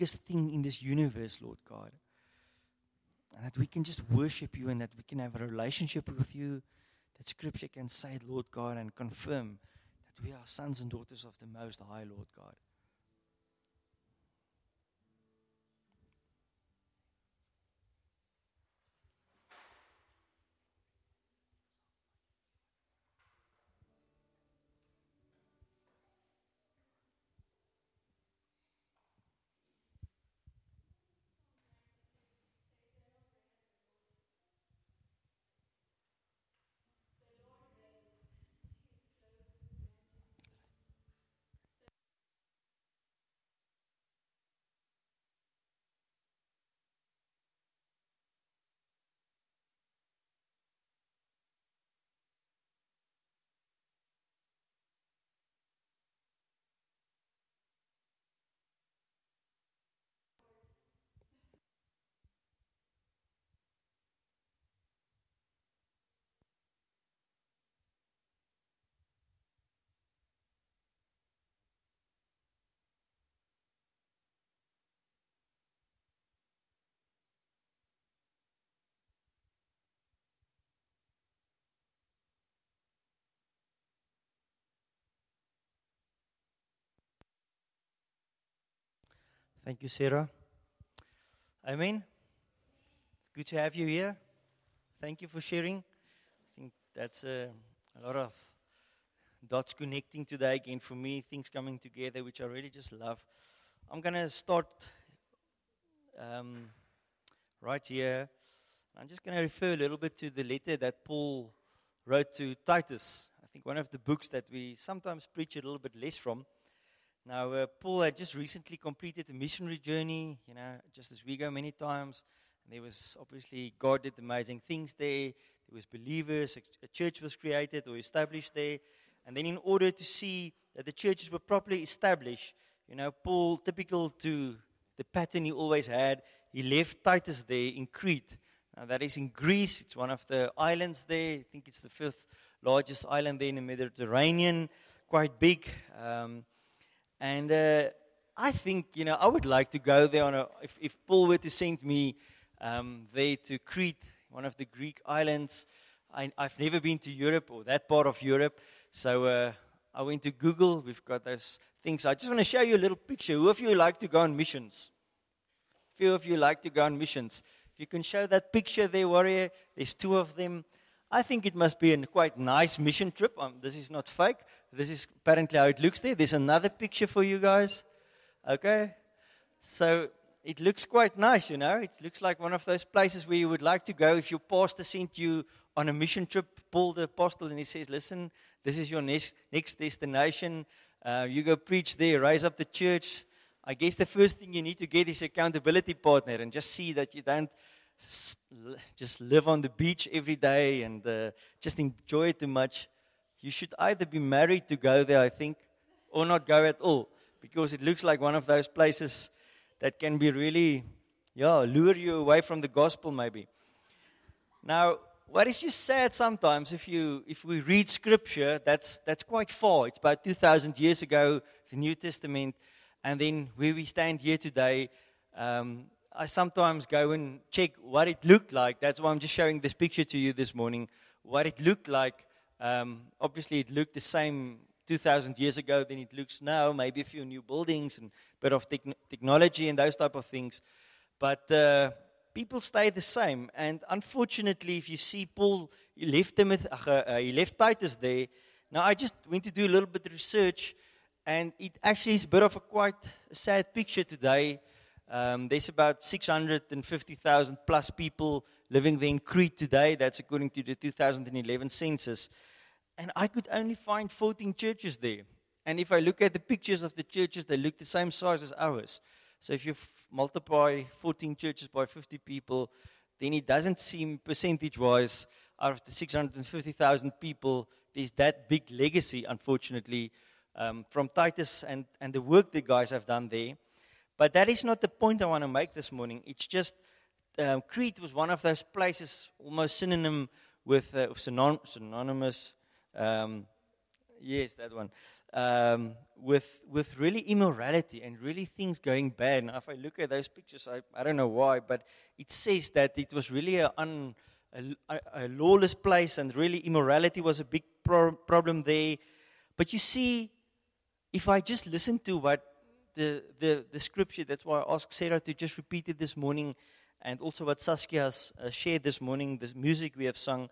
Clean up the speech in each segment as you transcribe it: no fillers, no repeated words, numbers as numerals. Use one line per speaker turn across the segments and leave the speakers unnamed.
biggest thing in this universe, Lord God. And that we can just worship you and that we can have a relationship with you, that Scripture can say, Lord God, and confirm that we are sons and daughters of the Most High, Lord God. Thank you, Sarah. Amen. It's good to have you here. Thank you for sharing. I think that's a lot of dots connecting today again for me, things coming together, which I really just love. I'm going to start right here. I'm just going to refer a little bit to the letter that Paul wrote to Titus. I think one of the books that we sometimes preach a little bit less from. Now, Paul had just recently completed a missionary journey, just as we go many times. And there was obviously, God did amazing things there. There was believers, a church was created or established there. And then in order to see that the churches were properly established, Paul, typical to the pattern he always had, he left Titus there in Crete. Now, that is in Greece. It's one of the islands there. I think it's the 5th largest island there in the Mediterranean, quite big. And I think, I would like to go there if Paul were to send me there to Crete, one of the Greek islands. I've never been to Europe or that part of Europe. So I went to Google. We've got those things. I just want to show you a little picture. Who of you like to go on missions? A few of you like to go on missions. If you can show that picture there, Warrior, there's 2 of them. I think it must be a quite nice mission trip. This is not fake. This is apparently how it looks there. There's another picture for you guys. Okay? So it looks quite nice, It looks like one of those places where you would like to go if your pastor sent you on a mission trip, Paul the apostle, and he says, listen, this is your next destination. You go preach there, raise up the church. I guess the first thing you need to get is an accountability partner and just see that you don't just live on the beach every day and just enjoy it too much. You should either be married to go there, I think, or not go at all, because it looks like one of those places that can be really, lure you away from the gospel maybe. Now, what is just sad sometimes, if we read Scripture, that's quite far. It's about 2,000 years ago, the New Testament, and then where we stand here today. I sometimes go and check what it looked like. That's why I'm just showing this picture to you this morning. What it looked like. Obviously, it looked the same 2,000 years ago than it looks now. Maybe a few new buildings and a bit of technology and those type of things. But people stay the same. And unfortunately, if you see Paul, he left Titus there. Now, I just went to do a little bit of research, and it actually is a bit of a quite sad picture today. There's about 650,000 plus people living there in Crete today. That's according to the 2011 census. And I could only find 14 churches there. And if I look at the pictures of the churches, they look the same size as ours. So if you multiply 14 churches by 50 people, then it doesn't seem percentage-wise, out of the 650,000 people, there's that big legacy, unfortunately, from Titus and the work the guys have done there. But that is not the point I want to make this morning. It's just Crete was one of those places almost synonym with synonymous. Yes, that one. with really immorality and really things going bad. Now, if I look at those pictures, I don't know why, but it says that it was really a lawless place, and really immorality was a big problem there. But you see, if I just listen to what the scripture, that's why I asked Sarah to just repeat it this morning, and also what Saskia has shared this morning, the music we have sung,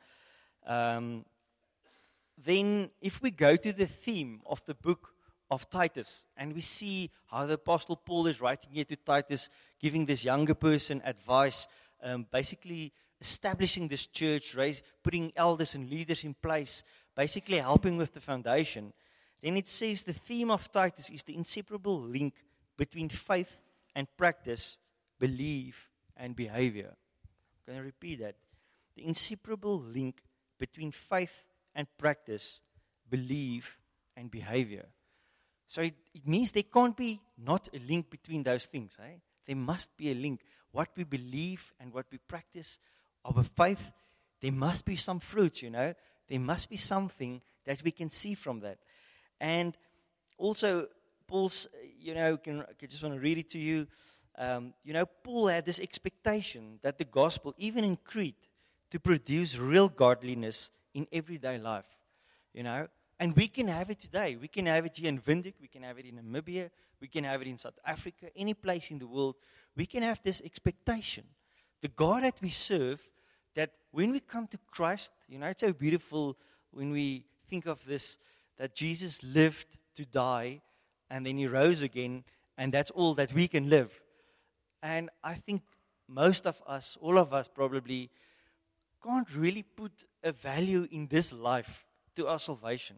then if we go to the theme of the book of Titus, and we see how the Apostle Paul is writing here to Titus, giving this younger person advice, basically establishing this church, putting elders and leaders in place, basically helping with the foundation, then it says the theme of Titus is the inseparable link between faith and practice, belief and behavior. I'm going to repeat that. The inseparable link between faith and practice, belief and behavior. So it means there can't be not a link between those things. There must be a link. What we believe and what we practice, our faith, there must be some fruits, There must be something that we can see from that. And also, Paul's, I just want to read it to you. Paul had this expectation that the gospel, even in Crete, to produce real godliness in everyday life, And we can have it today. We can have it here in Windhoek. We can have it in Namibia. We can have it in South Africa. Any place in the world. We can have this expectation. The God that we serve, that when we come to Christ, it's so beautiful when we think of this, that Jesus lived to die, and then He rose again, and that's all that we can live. And I think most of us, all of us probably, can't really put a value in this life to our salvation.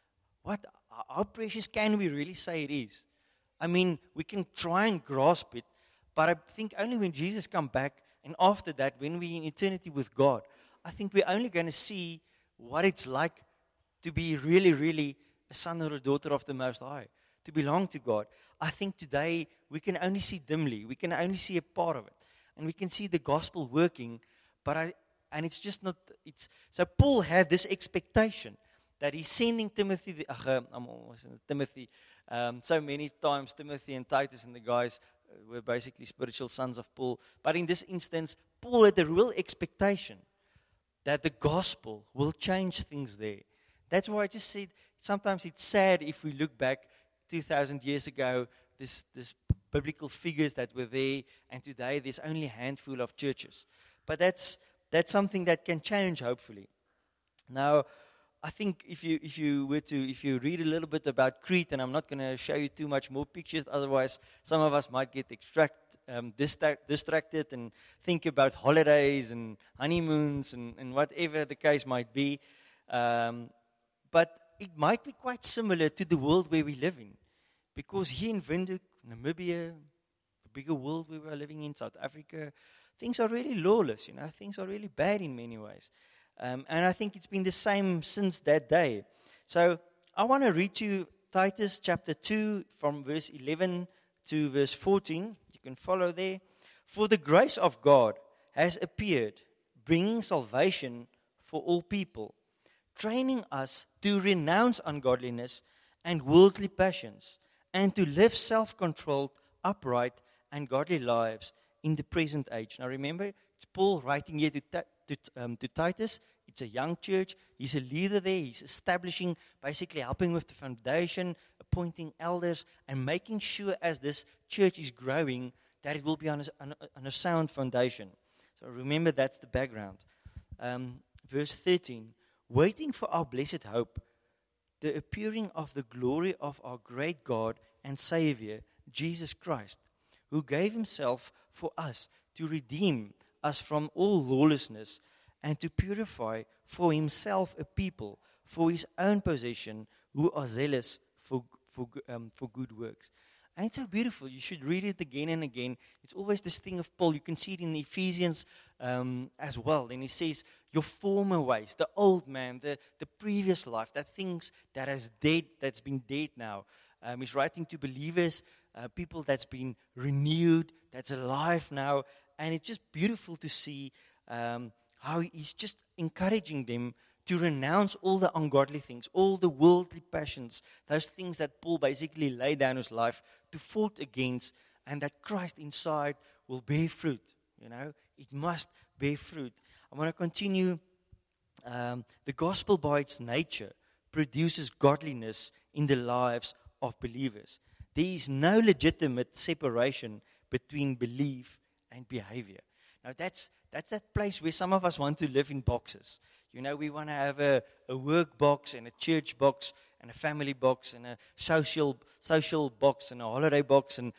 How precious can we really say it is? I mean, we can try and grasp it, but I think only when Jesus comes back, and after that, when we're in eternity with God, I think we're only going to see what it's like to be really, really a son or a daughter of the Most High, to belong to God. I think today we can only see dimly. We can only see a part of it. And we can see the gospel working, and it's just not, so Paul had this expectation that he's sending Timothy, so many times Timothy and Titus and the guys were basically spiritual sons of Paul. But in this instance, Paul had a real expectation that the gospel will change things there. That's why I just said, sometimes it's sad if we look back 2,000 years ago, this biblical figures that were there, and today there's only a handful of churches. But that's something that can change, hopefully. Now, I think if you read a little bit about Crete, and I'm not going to show you too much more pictures, otherwise some of us might get distracted and think about holidays and honeymoons and whatever the case might be. But it might be quite similar to the world where we live in. Because here in Windhoek, Namibia, the bigger world we were living in, South Africa, things are really lawless, Things are really bad in many ways. And I think it's been the same since that day. So I want to read to you Titus chapter 2 from verse 11 to verse 14. You can follow there. For the grace of God has appeared, bringing salvation for all people, training us to renounce ungodliness and worldly passions, and to live self-controlled, upright, and godly lives in the present age. Now remember, it's Paul writing here to Titus. It's a young church. He's a leader there. He's establishing, basically helping with the foundation, appointing elders, and making sure as this church is growing that it will be on a sound foundation. So remember, that's the background. Verse 13, waiting for our blessed hope, the appearing of the glory of our great God and Savior, Jesus Christ, who gave Himself for us to redeem us from all lawlessness and to purify for Himself a people for His own possession who are zealous for good works. And it's so beautiful. You should read it again and again. It's always this thing of Paul. You can see it in Ephesians as well. And he says, your former ways, the old man, the previous life, that things that has dead, that's been dead now. He's writing to believers, people that's been renewed, that's alive now. And it's just beautiful to see how he's just encouraging them to renounce all the ungodly things, all the worldly passions, those things that Paul basically laid down his life to fight against, and that Christ inside will bear fruit. It must bear fruit. I want to continue. The gospel by its nature produces godliness in the lives of believers. There is no legitimate separation between belief and behavior. Now that's that place where some of us want to live in boxes. We want to have a work box and a church box and a family box and a social box and a holiday box. And,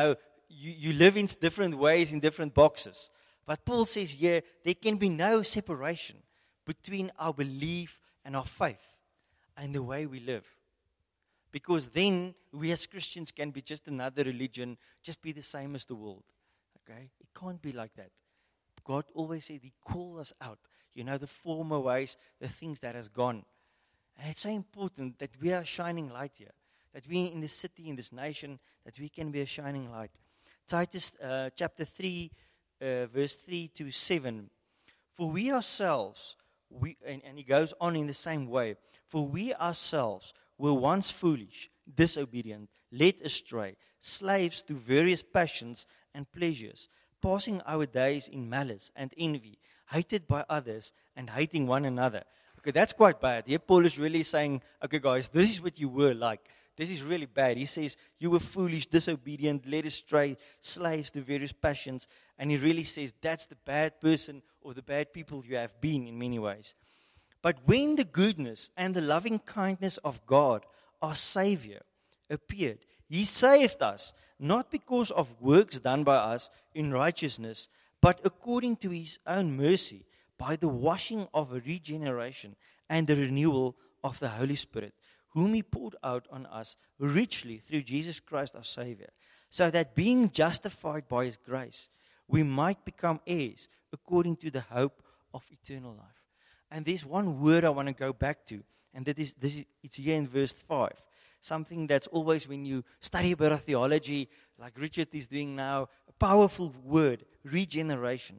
you live in different ways in different boxes. But Paul says here, there can be no separation between our belief and our faith and the way we live. Because then we as Christians can be just another religion, just be the same as the world. Okay? It can't be like that. God always said He called us out. The former ways, the things that has gone. And it's so important that we are a shining light here. That we in this city, in this nation, that we can be a shining light. Titus chapter 3, verse 3 to 7. For we ourselves, and he goes on in the same way. For we ourselves were once foolish, disobedient, led astray, slaves to various passions and pleasures, passing our days in malice and envy, hated by others and hating one another. Okay, that's quite bad. Here Paul is really saying, okay guys, this is what you were like. This is really bad. He says, you were foolish, disobedient, led astray, slaves to various passions. And he really says, that's the bad person or the bad people you have been in many ways. But when the goodness and the loving kindness of God, our Savior, appeared, He saved us, not because of works done by us in righteousness, but according to His own mercy, by the washing of regeneration and the renewal of the Holy Spirit, whom He poured out on us richly through Jesus Christ our Savior, so that being justified by His grace, we might become heirs according to the hope of eternal life. And there's one word I want to go back to, and it's here in verse 5. Something that's always, when you study a bit of theology, like Richard is doing now, a powerful word, regeneration.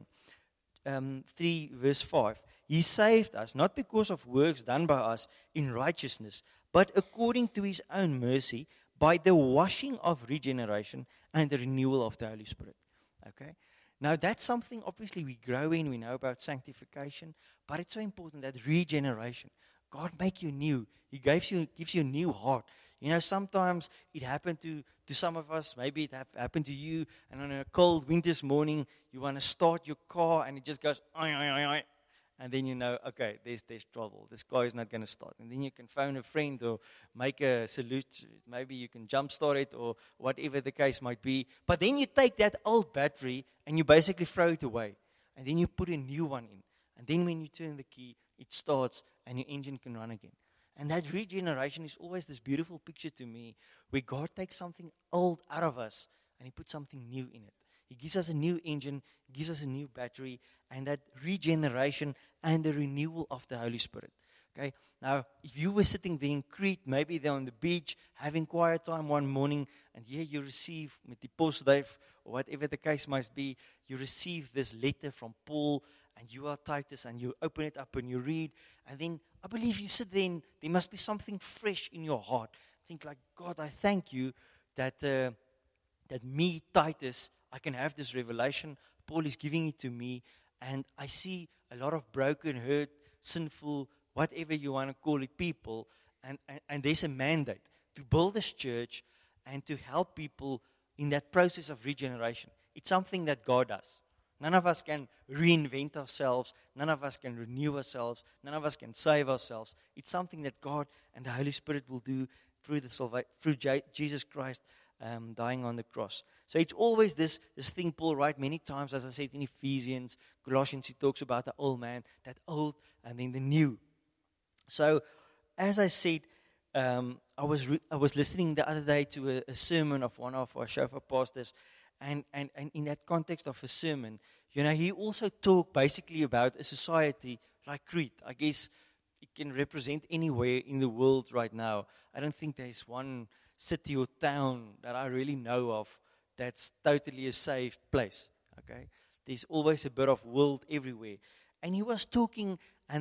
3 verse 5. He saved us, not because of works done by us in righteousness, but according to His own mercy, by the washing of regeneration and the renewal of the Holy Spirit. Okay? Now that's something obviously we grow in, we know about sanctification, but it's so important that regeneration. God make you new. He gives you a new heart. Sometimes it happened to some of us, maybe it happened to you, and on a cold winter's morning, you want to start your car and it just goes, and then okay, there's trouble. This car is not going to start. And then you can phone a friend or make a salute. Maybe you can jump start it or whatever the case might be. But then you take that old battery and you basically throw it away. And then you put a new one in. And then when you turn the key, it starts and your engine can run again. And that regeneration is always this beautiful picture to me where God takes something old out of us and He puts something new in it. He gives us a new engine, gives us a new battery, and that regeneration and the renewal of the Holy Spirit. Okay. Now, if you were sitting there in Crete, maybe there on the beach, having quiet time one morning, and here you receive, met die postduif, or whatever the case might be, you receive this letter from Paul, and you are Titus, and you open it up and you read, and then I believe you sit there and there must be something fresh in your heart. Think like, God, I thank you that me, Titus, I can have this revelation. Paul is giving it to me, and I see a lot of broken, hurt, sinful, whatever you want to call it, people, and there's a mandate to build this church and to help people in that process of regeneration. It's something that God does. None of us can reinvent ourselves. None of us can renew ourselves. None of us can save ourselves. It's something that God and the Holy Spirit will do through Jesus Christ dying on the cross. So it's always this thing Paul writes many times, as I said in Ephesians, Colossians, he talks about the old man, that old and then the new. So as I said, I was listening the other day to a sermon of one of our shofar pastors, and in that context of a sermon, he also talked basically about a society like Crete. I guess it can represent anywhere in the world right now. I don't think there's one city or town that I really know of that's totally a saved place. Okay, there's always a bit of world everywhere. And he was talking, and then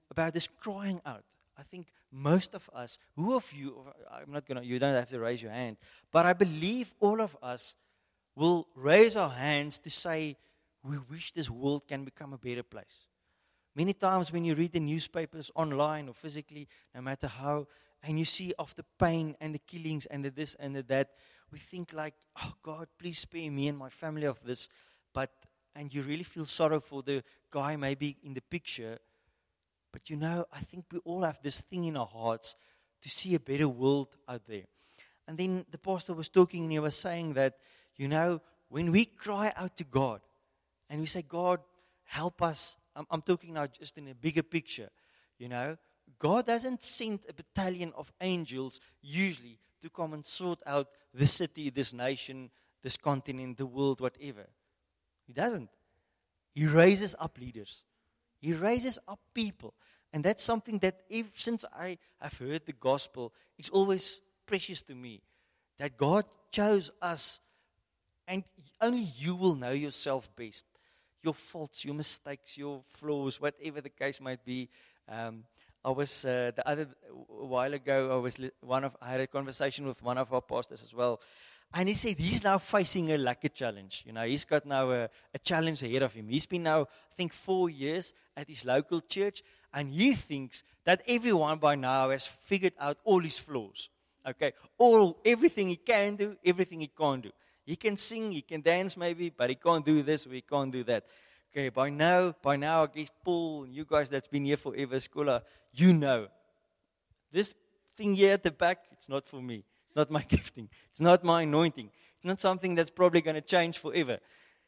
about this crying out. I think most of us, who of you, you don't have to raise your hand, but I believe all of us will raise our hands to say, we wish this world can become a better place. Many times when you read the newspapers online or physically, no matter how, and you see of the pain and the killings and the this and the that, we think like, oh God, please spare me and my family of this. And you really feel sorrow for the guy maybe in the picture. But I think we all have this thing in our hearts to see a better world out there. And then the pastor was talking and he was saying that, when we cry out to God and we say, God, help us. I'm talking now just in a bigger picture, God doesn't send a battalion of angels usually to come and sort out this city, this nation, this continent, the world, whatever. He doesn't. He raises up leaders. He raises up people. And that's something that since I have heard the gospel, it's always precious to me. That God chose us, and only you will know yourself best. Your faults, your mistakes, your flaws, whatever the case might be. I was a while ago. I had a conversation with one of our pastors as well, and he said he's now facing a challenge. He's got now a challenge ahead of him. He's been now, I think, 4 years at his local church, and he thinks that everyone by now has figured out all his flaws. Okay, everything he can do, everything he can't do. He can sing, he can dance maybe, but he can't do this or he can't do that. Okay, by now, I guess Paul and you guys that's been here forever, Skula, this thing here at the back, it's not for me. It's not my gifting. It's not my anointing. It's not something that's probably going to change forever.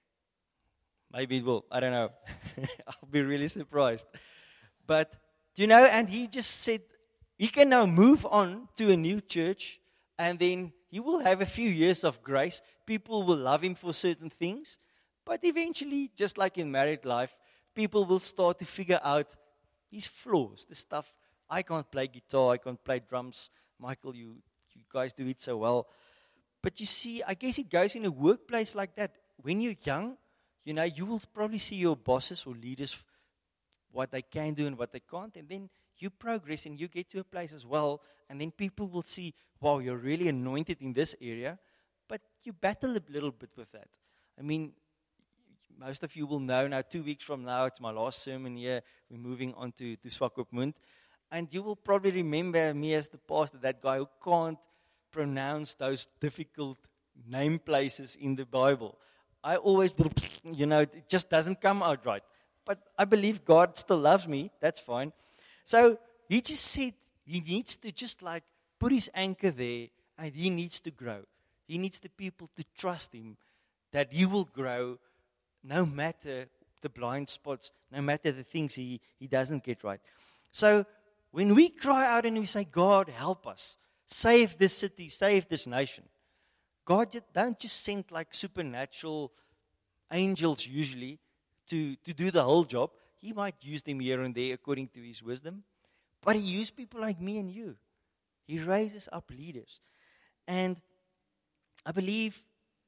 Maybe it will. I don't know. I'll be really surprised. But, and he just said, he can now move on to a new church, and then he will have a few years of grace. People will love him for certain things. But eventually, just like in married life, people will start to figure out his flaws, the stuff. I can't play guitar, I can't play drums. Michael, you guys do it so well. But you see, I guess it goes in a workplace like that. When you're young, you will probably see your bosses or leaders, what they can do and what they can't. And then you progress and you get to a place as well. And then people will see, wow, you're really anointed in this area. But you battle a little bit with that. I mean, most of you will know now, 2 weeks from now, it's my last sermon here. We're moving on to Swakopmund. And you will probably remember me as the pastor, that guy who can't pronounce those difficult name places in the Bible. I always, it just doesn't come out right. But I believe God still loves me. That's fine. So he just said he needs to just put his anchor there, and he needs to grow. He needs the people to trust him that he will grow no matter the blind spots, no matter the things he doesn't get right. So when we cry out and we say, God, help us, save this city, save this nation, God don't just send supernatural angels usually to do the whole job. He might use them here and there according to his wisdom, but he used people like me and you. He raises up leaders. And I believe,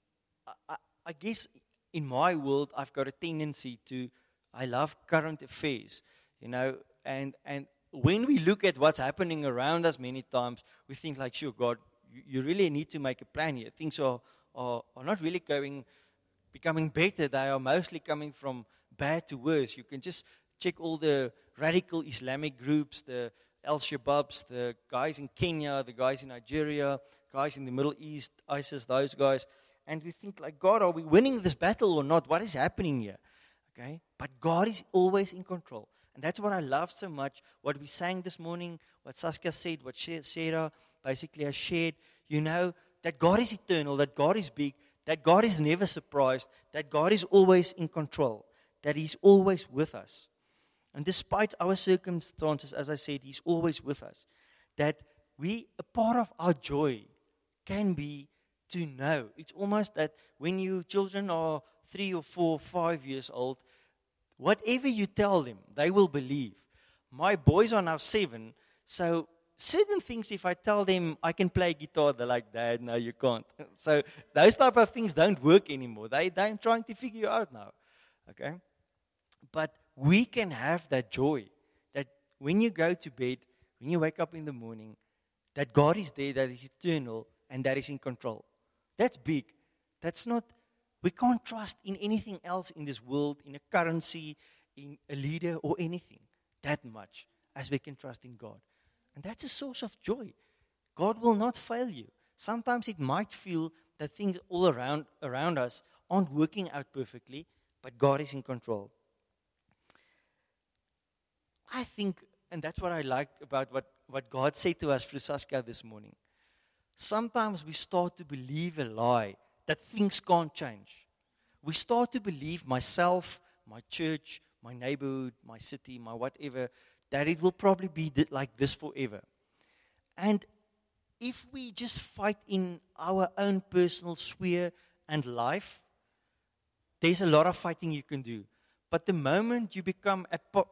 I guess in my world, I've got a tendency I love current affairs, and when we look at what's happening around us many times, we think sure, God, you really need to make a plan here. Things are not really becoming better. They are mostly coming from bad to worse. You can just check all the radical Islamic groups, the Al-Shabaabs, the guys in Kenya, the guys in Nigeria, guys in the Middle East, ISIS, those guys. And we think God, are we winning this battle or not? What is happening here? Okay, but God is always in control. And that's what I love so much, what we sang this morning, what Saskia said, what Sarah basically has shared, that God is eternal, that God is big, that God is never surprised, that God is always in control, that He's always with us. And despite our circumstances, as I said, He's always with us. That a part of our joy can be to know. It's almost that when your children are 3 or 4, 5 years old, whatever you tell them, they will believe. My boys are now 7, so certain things, if I tell them I can play guitar, they're like, Dad, no, you can't. So those type of things don't work anymore. They're trying to figure you out now. Okay? But we can have that joy, that when you go to bed, when you wake up in the morning, that God is there, that is eternal, and that is in control. That's big. That's not, we can't trust in anything else in this world, in a currency, in a leader, or anything that much as we can trust in God. And that's a source of joy. God will not fail you. Sometimes it might feel that things all around us aren't working out perfectly, but God is in control. I think, and that's what I liked about what God said to us through Saskia this morning. Sometimes we start to believe a lie that things can't change. We start to believe myself, my church, my neighborhood, my city, my whatever, that it will probably be like this forever. And if we just fight in our own personal sphere and life, there's a lot of fighting you can do. But the moment you become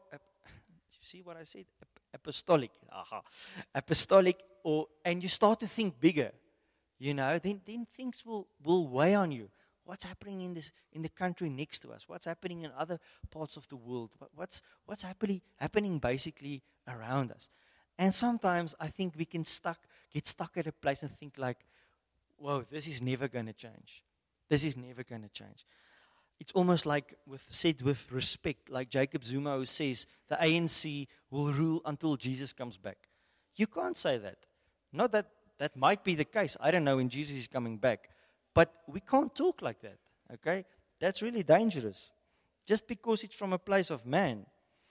see what I said? Apostolic. Apostolic, and you start to think bigger, then things will weigh on you. What's happening in the country next to us? What's happening in other parts of the world? What's happening basically around us? And sometimes I think we can get stuck at a place and think like, whoa, this is never going to change. This is never going to change. It's almost like said with respect, like Jacob Zuma who says, the ANC will rule until Jesus comes back. You can't say that. Not that might be the case. I don't know when Jesus is coming back. But we can't talk like that, okay? That's really dangerous. Just because it's from a place of man.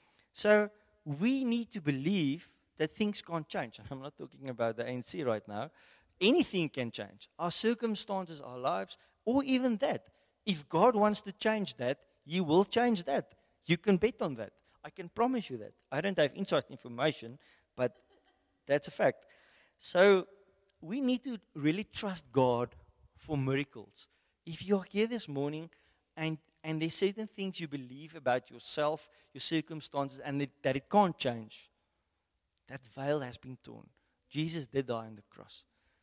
So we need to believe that things can't change. I'm not talking about the ANC right now. Anything can change. Our circumstances, our lives, or even that. If God wants to change that, He will change that. You can bet on that. I can promise you that. I don't have inside information, but that's a fact. So we need to really trust God for miracles. If you're here this morning and there's certain things you believe about yourself, your circumstances, and that it can't change, that veil has been torn. Jesus did die on the cross.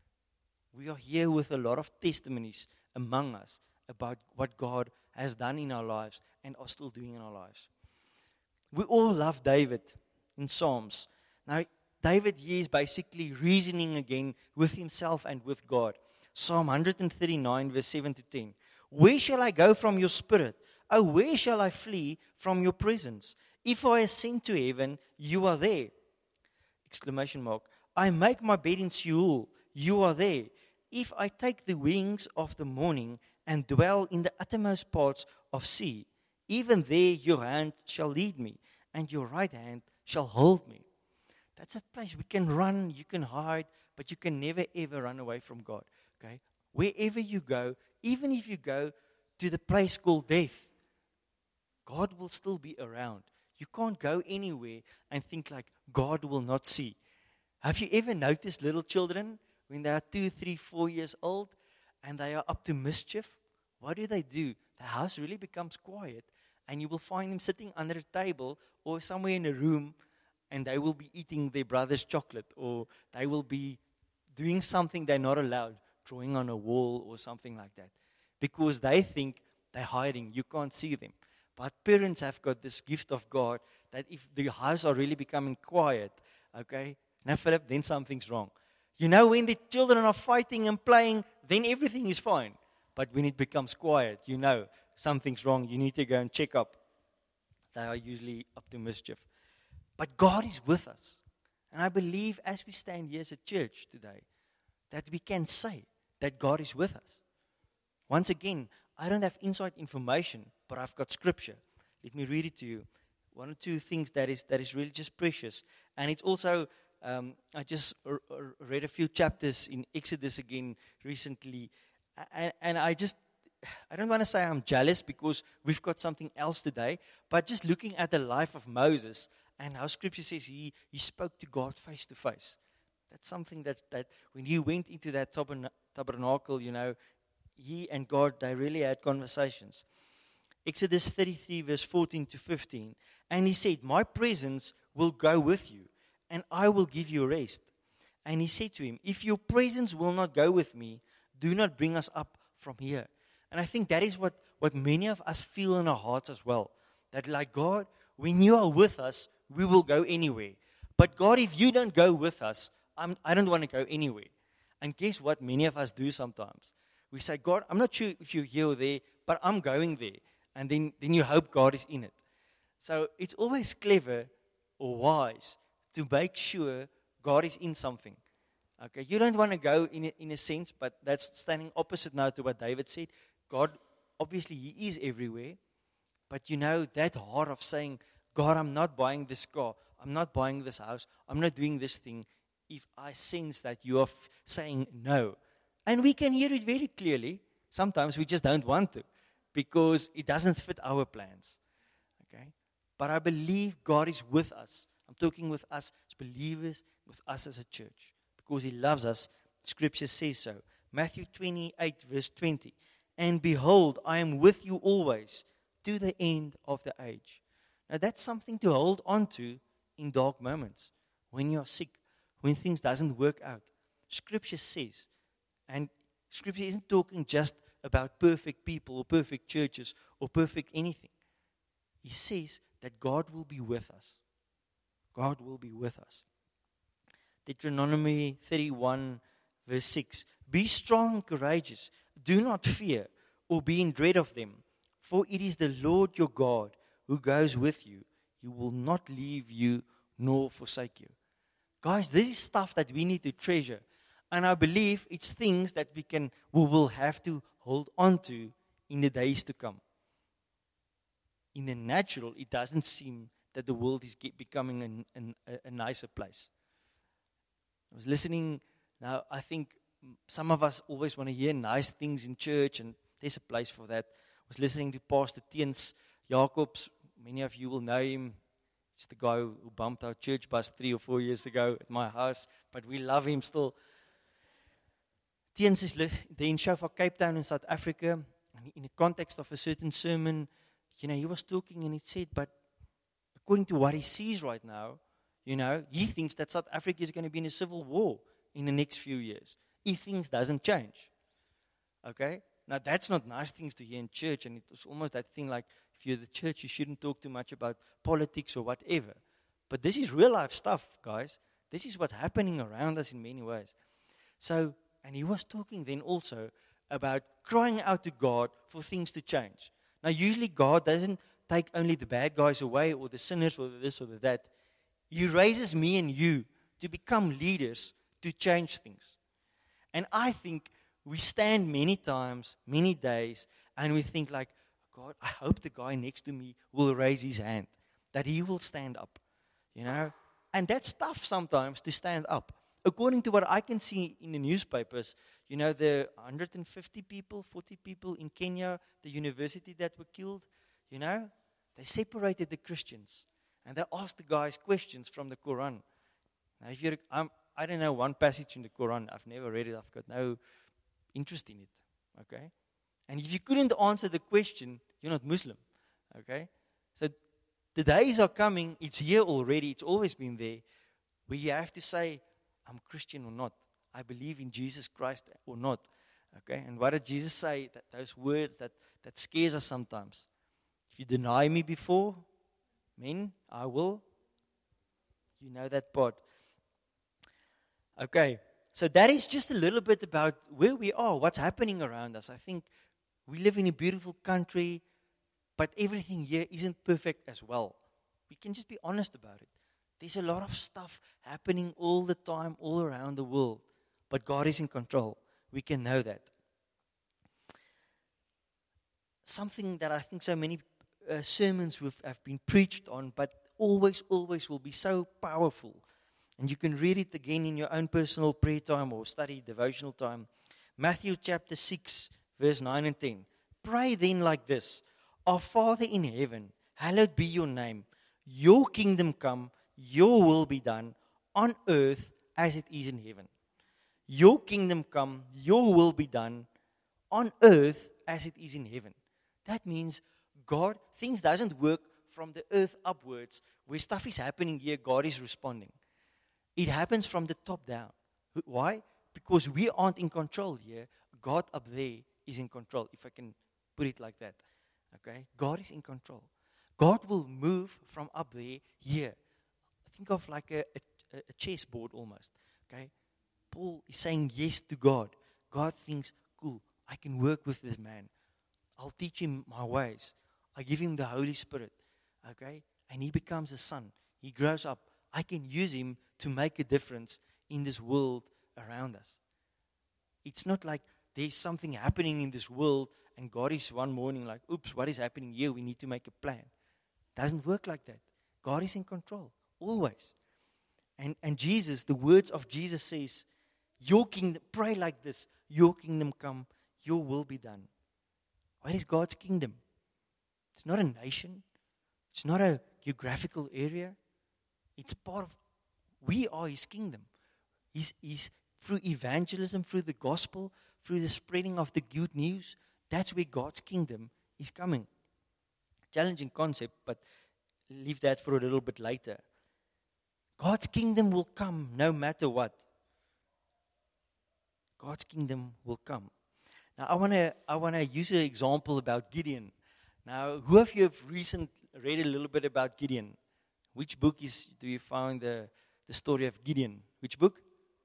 We are here with a lot of testimonies among us about what God has done in our lives and are still doing in our lives. We all love David in Psalms. Now, David here is basically reasoning again with himself and with God. Psalm 139, verse 7 to 10. Where shall I go from your spirit? Oh, where shall I flee from your presence? If I ascend to heaven, you are there. Exclamation mark. I make my bed in Sheol, you are there. If I take the wings of the morning and dwell in the uttermost parts of sea, even there your hand shall lead me, and your right hand shall hold me. That's that place. We can run, you can hide, but you can never ever run away from God. Okay? Wherever you go, even if you go to the place called death, God will still be around. You can't go anywhere and think like God will not see. Have you ever noticed little children when they are 2, 3, 4 years old and they are up to mischief? What do? The house really becomes quiet and you will find them sitting under a table or somewhere in a room and they will be eating their brother's chocolate or they will be doing something they're not allowed, drawing on a wall or something like that. Because they think they're hiding, you can't see them. But parents have got this gift of God that if the house are really becoming quiet, okay, now Philip, then something's wrong. When the children are fighting and playing, then everything is fine. But when it becomes quiet, something's wrong. You need to go and check up. They are usually up to mischief. But God is with us. And I believe as we stand here as a church today, that we can say that God is with us. Once again, I don't have inside information, but I've got scripture. Let me read it to you. One or two things that is really just precious. And it's also, I just read a few chapters in Exodus again recently. And I don't want to say I'm jealous because we've got something else today. But just looking at the life of Moses and how scripture says he spoke to God face to face. That's something that when he went into that tabernacle, he and God, they really had conversations. Exodus 33, verse 14 to 15. And he said, my presence will go with you, and I will give you rest. And he said to him, if your presence will not go with me, do not bring us up from here. And I think that is what many of us feel in our hearts as well. That like God, when you are with us, we will go anywhere. But God, if you don't go with us, I don't want to go anywhere. And guess what many of us do sometimes? We say, God, I'm not sure if you're here or there, but I'm going there. And then you hope God is in it. So it's always clever or wise to make sure God is in something. Okay, you don't want to go in a sense, but that's standing opposite now to what David said. God, obviously, He is everywhere. But you know, that heart of saying, God, I'm not buying this car. I'm not buying this house. I'm not doing this thing. If I sense that you are saying no. And we can hear it very clearly. Sometimes we just don't want to because it doesn't fit our plans. Okay? But I believe God is with us. I'm talking with us as believers, with us as a church. Because He loves us. Scripture says so. Matthew 28 verse 20. And behold, I am with you always to the end of the age. Now that's something to hold on to in dark moments. When you're sick, when things doesn't work out. Scripture says, and Scripture isn't talking just about perfect people or perfect churches or perfect anything. He says that God will be with us. God will be with us. Deuteronomy 31 verse 6. Be strong and courageous. Do not fear or be in dread of them. For it is the Lord your God who goes with you. He will not leave you nor forsake you. Guys, this is stuff that we need to treasure. And I believe it's things that we will have to hold on to in the days to come. In the natural, it doesn't seem that the world is becoming a nicer place. I was listening, now I think some of us always want to hear nice things in church, and there's a place for that. I was listening to Pastor Tiens Jacobs. Many of you will know him. He's the guy who bumped our church bus 3 or 4 years ago at my house, but we love him still. Tiens is there in Shofar, Cape Town in South Africa. In the context of a certain sermon, he was talking and he said, but according to what he sees right now, he thinks that South Africa is going to be in a civil war in the next few years if things doesn't change. Okay? Now, that's not nice things to hear in church, and it's almost that thing like, if you're the church, you shouldn't talk too much about politics or whatever. But this is real life stuff, guys. This is what's happening around us in many ways. So, and he was talking then also about crying out to God for things to change. Now, usually God doesn't take only the bad guys away or the sinners or this or that. He raises me and you to become leaders to change things. And I think we stand many times, many days, and we think like, God, I hope the guy next to me will raise his hand, that he will stand up, And that's tough sometimes to stand up. According to what I can see in the newspapers, the 150 people, 40 people in Kenya, the university that were killed, they separated the Christians. And they asked the guys questions from the Quran. Now, if I don't know one passage in the Quran. I've never read it. I've got no interest in it. Okay? And if you couldn't answer the question, you're not Muslim. Okay? So the days are coming. It's here already. It's always been there. Where you have to say, I'm Christian or not. I believe in Jesus Christ or not. Okay? And what did Jesus say? Those words that scares us sometimes. If you deny me before men, I will. You know that part. Okay, so that is just a little bit about where we are, what's happening around us. I think we live in a beautiful country, but everything here isn't perfect as well. We can just be honest about it. There's a lot of stuff happening all the time, all around the world, but God is in control. We can know that. Something that I think so many sermons have been preached on, but always will be so powerful. And you can read it again in your own personal prayer time or study devotional time. Matthew chapter 6, verse 9 and 10. Pray then like this. Our Father in heaven, hallowed be your name. Your kingdom come, your will be done on earth as it is in heaven. Your kingdom come, your will be done on earth as it is in heaven. That means God, things doesn't work from the earth upwards. Where stuff is happening here, God is responding. It happens from the top down. Why? Because we aren't in control here. God up there is in control, if I can put it like that. Okay? God is in control. God will move from up there here. think of like a chessboard almost. Okay, Paul is saying yes to God. God thinks, cool, I can work with this man. I'll teach him my ways. I give him the Holy Spirit. Okay, and he becomes a son. He grows up. I can use him to make a difference in this world around us. It's not like there's something happening in this world and God is one morning like, oops, what is happening here? We need to make a plan. Doesn't work like that. God is in control, always. And Jesus, the words of Jesus says, your kingdom, pray like this, your kingdom come, your will be done. What is God's kingdom? It's not a nation. It's not a geographical area. It's part of, we are His kingdom. He's through evangelism, through the gospel, through the spreading of the good news, that's where God's kingdom is coming. Challenging concept, but leave that for a little bit later. God's kingdom will come no matter what. God's kingdom will come. Now, I wanna use an example about Gideon. Now, who of you have recently read a little bit about Gideon? Which book do you find the story of Gideon? Which book?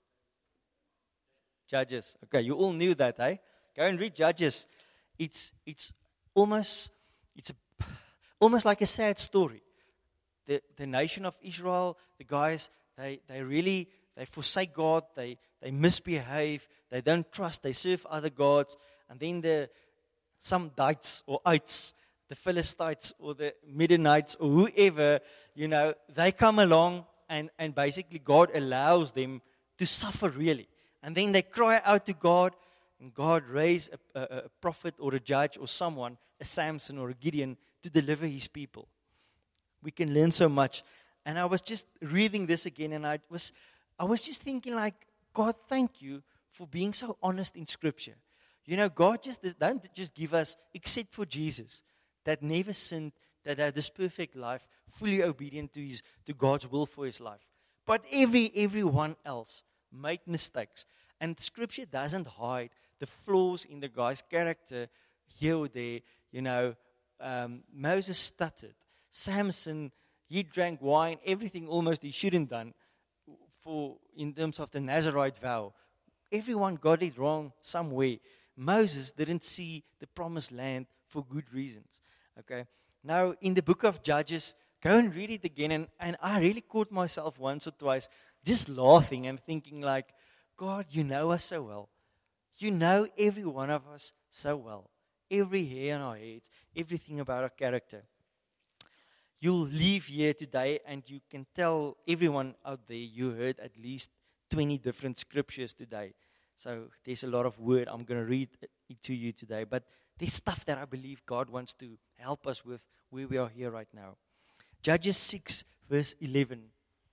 Judges. Okay, you all knew that, eh? Go and read Judges. It's almost like a sad story. The nation of Israel, the guys, they forsake God, they misbehave, they don't trust, they serve other gods, and then some Dites or Ites, the Philistines or the Midianites or whoever, they come along and basically God allows them to suffer really. And then they cry out to God, and God raised a prophet or a judge or someone, a Samson or a Gideon, to deliver His people. We can learn so much. And I was just reading this again, and I was just thinking like, God, thank you for being so honest in Scripture. God don't just give us, except for Jesus, that never sinned, that had this perfect life, fully obedient to God's will for his life. But everyone else made mistakes. And Scripture doesn't hide the flaws in the guy's character here or there. Moses stuttered. Samson, he drank wine, everything almost he shouldn't done in terms of the Nazirite vow. Everyone got it wrong somewhere. Moses didn't see the promised land for good reasons. Okay. Now, in the book of Judges, go and read it again. And I really caught myself once or twice just laughing and thinking like, God, you know us so well. You know every one of us so well. Every hair on our heads, everything about our character. You'll leave here today and you can tell everyone out there you heard at least 20 different scriptures today. So there's a lot of word. I'm going to read it to you today. But there's stuff that I believe God wants to help us with where we are here right now. Judges 6 verse 11.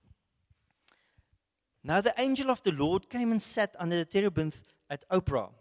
Now the angel of the Lord came and sat under the terebinth at Oprah.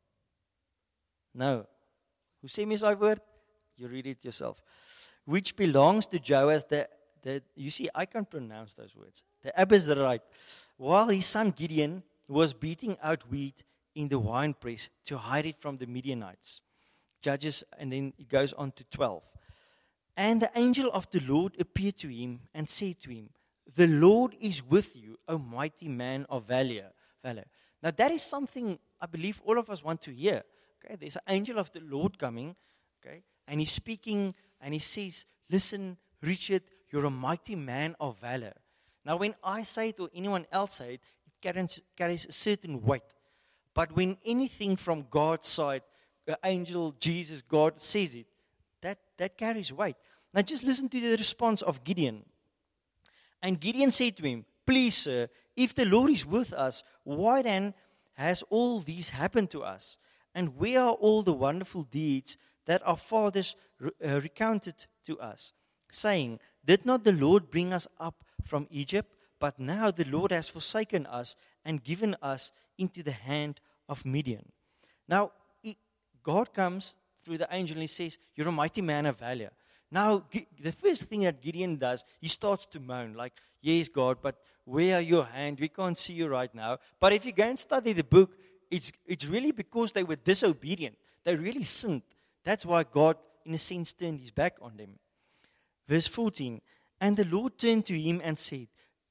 No. Who sê mens daai woord? You read it yourself. Which belongs to Joas, you see, I can't pronounce those words. The Abiezrite, while his son Gideon was beating out wheat in the winepress to hide it from the Midianites. Judges, and then it goes on to 12. And the angel of the Lord appeared to him and said to him, the Lord is with you, O mighty man of valor. Now that is something I believe all of us want to hear. Okay, there's an angel of the Lord coming, okay, and he's speaking and he says, listen, Richard, you're a mighty man of valor. Now when I say it or anyone else say it, it carries a certain weight. But when anything from God's side, the angel, Jesus, God says it, that carries weight. Now just listen to the response of Gideon. And Gideon said to him, please, sir, if the Lord is with us, why then has all these happened to us? And where are all the wonderful deeds that our fathers recounted to us, saying, did not the Lord bring us up from Egypt? But now the Lord has forsaken us and given us into the hand of Midian. Now, God comes through the angel and he says, you're a mighty man of valor. Now, the first thing that Gideon does, he starts to moan, like, yes, God, but where are your hand? We can't see you right now. But if you go and study the book, it's really because they were disobedient. They really sinned. That's why God, in a sense, turned his back on them. Verse 14, and the Lord turned to him and said,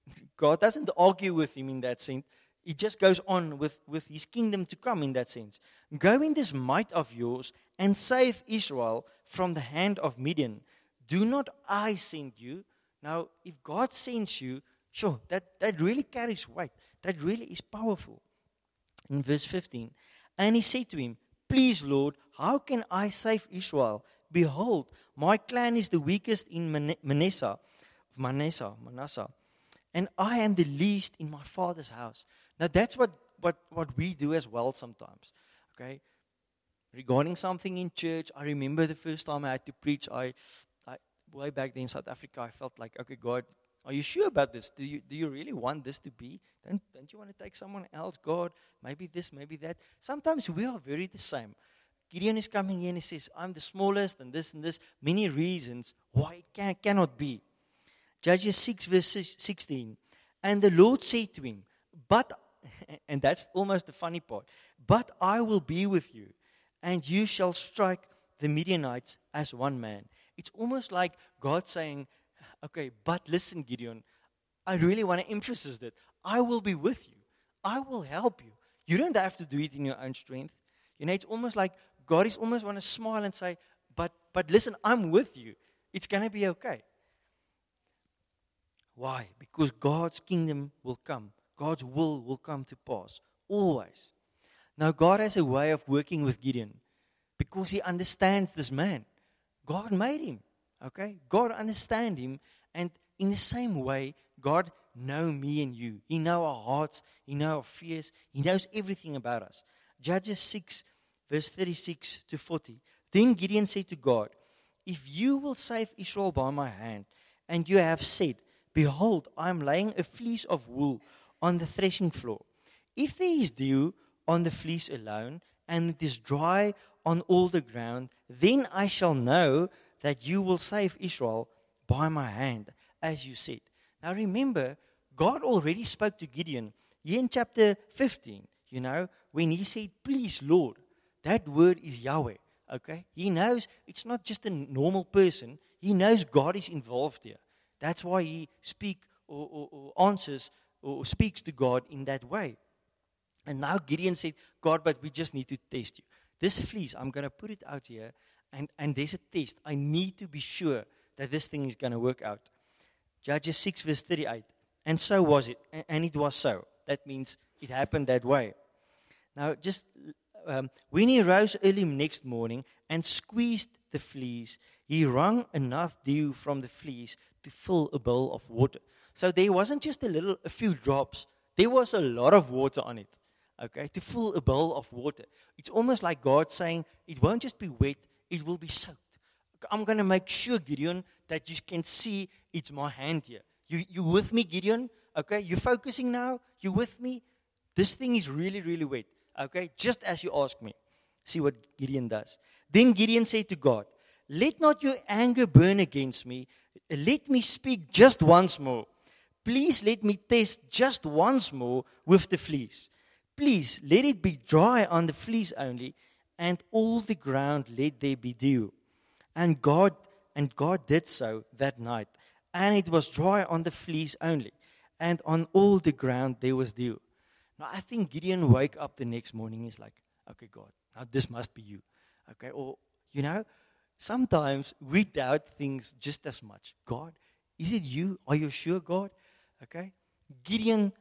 God doesn't argue with him in that sense. He just goes on with his kingdom to come in that sense. Go in this might of yours and save Israel from the hand of Midian. Do not I send you? Now, if God sends you, sure, that really carries weight. That really is powerful. In verse 15, and he said to him, Please, Lord, how can I save Israel? Behold, my clan is the weakest in Manasseh, and I am the least in my father's house. Now, that's what we do as well sometimes. Okay? Regarding something in church, I remember the first time I had to preach, I way back then in South Africa, I felt like, okay, God, are you sure about this? Do you really want this to be? Don't you want to take someone else? God, maybe this, maybe that. Sometimes we are very the same. Gideon is coming here and he says, I'm the smallest and this. Many reasons why it cannot be. Judges 6 verse 16. And the Lord said to him, but, and that's almost the funny part, but I will be with you, and you shall strike the Midianites as one man. It's almost like God saying, okay, but listen, Gideon, I really want to emphasize that. I will be with you. I will help you. You don't have to do it in your own strength. You know, it's almost like God is almost want to smile and say, but listen, I'm with you. It's going to be okay. Why? Because God's kingdom will come. God's will come to pass. Always. Now, God has a way of working with Gideon because he understands this man. God made him. Okay? God understands him. And in the same way, God knows me and you. He knows our hearts. He knows our fears. He knows everything about us. Judges 6, verse 36 to 40. Then Gideon said to God, If you will save Israel by my hand, and you have said, Behold, I am laying a fleece of wool on the threshing floor. If there is dew on the fleece alone, and it is dry on all the ground, then I shall know that you will save Israel by my hand, as you said. Now remember, God already spoke to Gideon here in chapter 15, you know, when he said, Please, Lord. That word is Yahweh, okay? He knows it's not just a normal person. He knows God is involved here. That's why he speaks or answers or speaks to God in that way. And now Gideon said, God, but we just need to test you. This fleece, I'm going to put it out here, and there's a test. I need to be sure that this thing is going to work out. Judges 6, verse 38. And so was it, and it was so. That means it happened that way. Now, when he rose early next morning and squeezed the fleece, he wrung enough dew from the fleece to fill a bowl of water. So there wasn't just a few drops. There was a lot of water on it, okay, to fill a bowl of water. It's almost like God saying, it won't just be wet, it will be soaked. I'm going to make sure, Gideon, that you can see it's my hand here. You with me, Gideon? Okay, you focusing now? You with me? This thing is really, really wet. Okay, just as you asked me. See what Gideon does. Then Gideon said to God, Let not your anger burn against me. Let me speak just once more. Please let me test just once more with the fleece. Please let it be dry on the fleece only, and all the ground let there be dew. And God did so that night, and it was dry on the fleece only, and on all the ground there was dew. Now, I think Gideon woke up the next morning. He's like, okay, God, now this must be you. Okay, or, you know, sometimes we doubt things just as much. God, is it you? Are you sure, God? Okay. Gideon,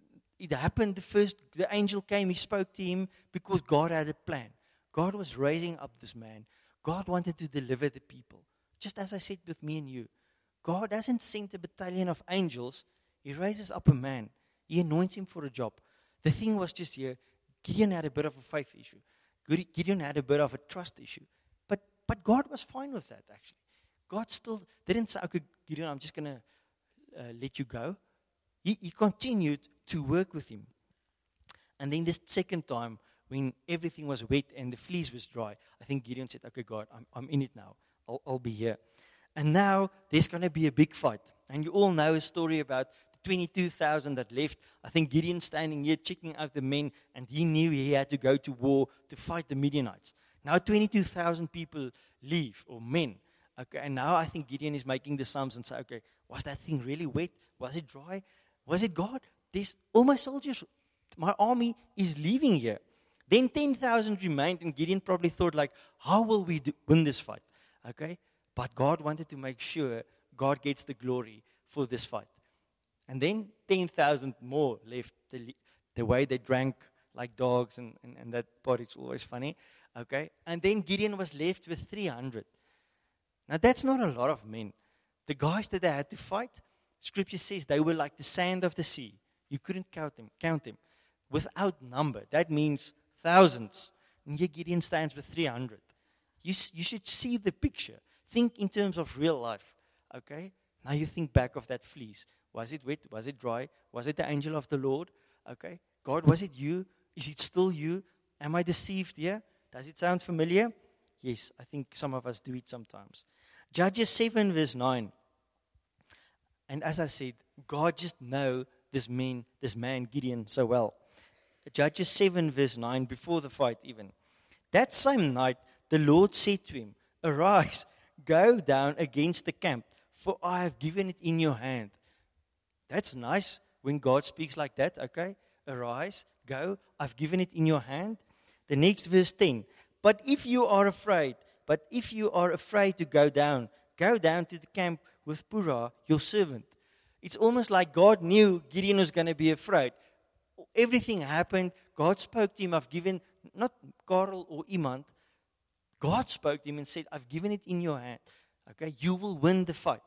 it happened the angel came, he spoke to him because God had a plan. God was raising up this man. God wanted to deliver the people. Just as I said with me and you. God doesn't send a battalion of angels. He raises up a man. He anoints him for a job. The thing was just here, Gideon had a bit of a faith issue. Gideon had a bit of a trust issue. But God was fine with that, actually. God still didn't say, okay, Gideon, I'm just going to let you go. He continued to work with him. And then this second time, when everything was wet and the fleece was dry, I think Gideon said, okay, God, I'm in it now. I'll be here. And now there's going to be a big fight. And you all know a story about 22,000 that left. I think Gideon standing here checking out the men, and he knew he had to go to war to fight the Midianites. Now 22,000 people leave, or men. Okay, and now I think Gideon is making the sums and say, okay, was that thing really wet? Was it dry? Was it God? There's all my soldiers, my army is leaving here. Then 10,000 remained, and Gideon probably thought like, how will we win this fight? Okay? But God wanted to make sure God gets the glory for this fight. And then 10,000 more left. The way they drank like dogs, and that part is always funny. Okay? And then Gideon was left with 300. Now that's not a lot of men. The guys that they had to fight, Scripture says they were like the sand of the sea. You couldn't count them. Without number. That means thousands. And here Gideon stands with 300. You should see the picture. Think in terms of real life. Okay? Now you think back of that fleece. Was it wet? Was it dry? Was it the angel of the Lord? Okay? God, was it you? Is it still you? Am I deceived here? Does it sound familiar? Yes, I think some of us do it sometimes. Judges 7 verse 9. And as I said, God just know this man Gideon so well. Judges 7 verse 9, before the fight even. That same night, the Lord said to him, arise, go down against the camp, for I have given it in your hand. That's nice when God speaks like that, okay? Arise, go, I've given it in your hand. The next verse 10. But if you are afraid to go down to the camp with Purah, your servant. It's almost like God knew Gideon was going to be afraid. Everything happened. God spoke to him. I've given, not Karel or iemand. God spoke to him and said, I've given it in your hand. Okay, you will win the fight.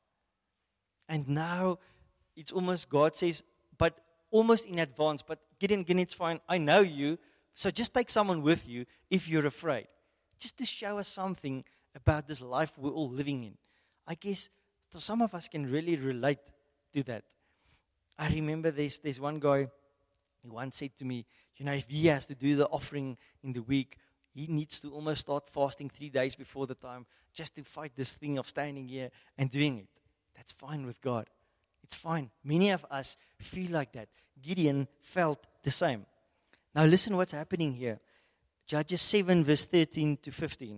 And now it's almost God says, but almost in advance, but Gideon, it's fine. I know you. So just take someone with you if you're afraid. Just to show us something about this life we're all living in. I guess some of us can really relate to that. I remember there's one guy, he once said to me, if he has to do the offering in the week, he needs to almost start fasting 3 days before the time just to fight this thing of standing here and doing it. That's fine with God. It's fine. Many of us feel like that. Gideon felt the same. Now listen what's happening here. Judges 7 verse 13 to 15.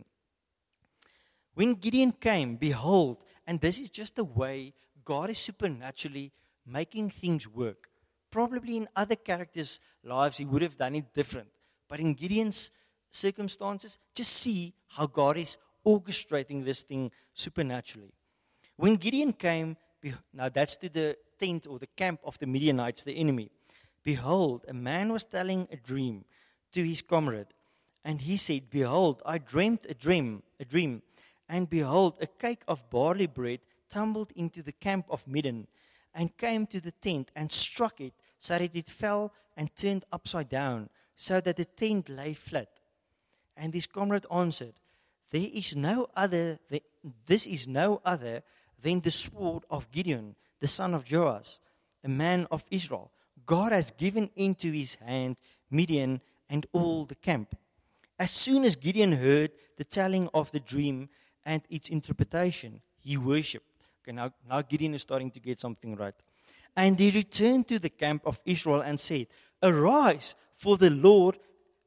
When Gideon came, behold, and this is just the way God is supernaturally making things work. Probably in other characters' lives, he would have done it different. But in Gideon's circumstances, just see how God is orchestrating this thing supernaturally. When Gideon came, now that's to the tent or the camp of the Midianites, the enemy. Behold, a man was telling a dream to his comrade. And he said, behold, I dreamt a dream. And behold, a cake of barley bread tumbled into the camp of Midian and came to the tent and struck it so that it fell and turned upside down, so that the tent lay flat. And his comrade answered, this is no other than the sword of Gideon, the son of Joash, a man of Israel. God has given into his hand Midian and all the camp. As soon as Gideon heard the telling of the dream and its interpretation, he worshipped. Okay, now Gideon is starting to get something right. And he returned to the camp of Israel and said, Arise, for the Lord